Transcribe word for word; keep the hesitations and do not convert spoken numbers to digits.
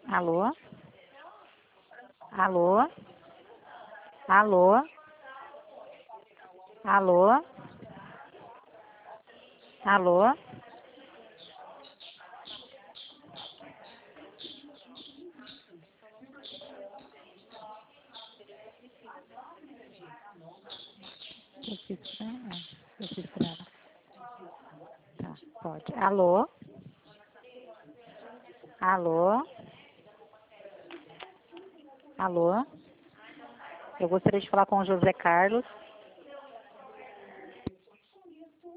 Alô? Alô? Alô? Alô? Alô? Registrar? Registrar. Tá, pode. Alô? Alô? Alô? Eu gostaria de falar com o José Carlos.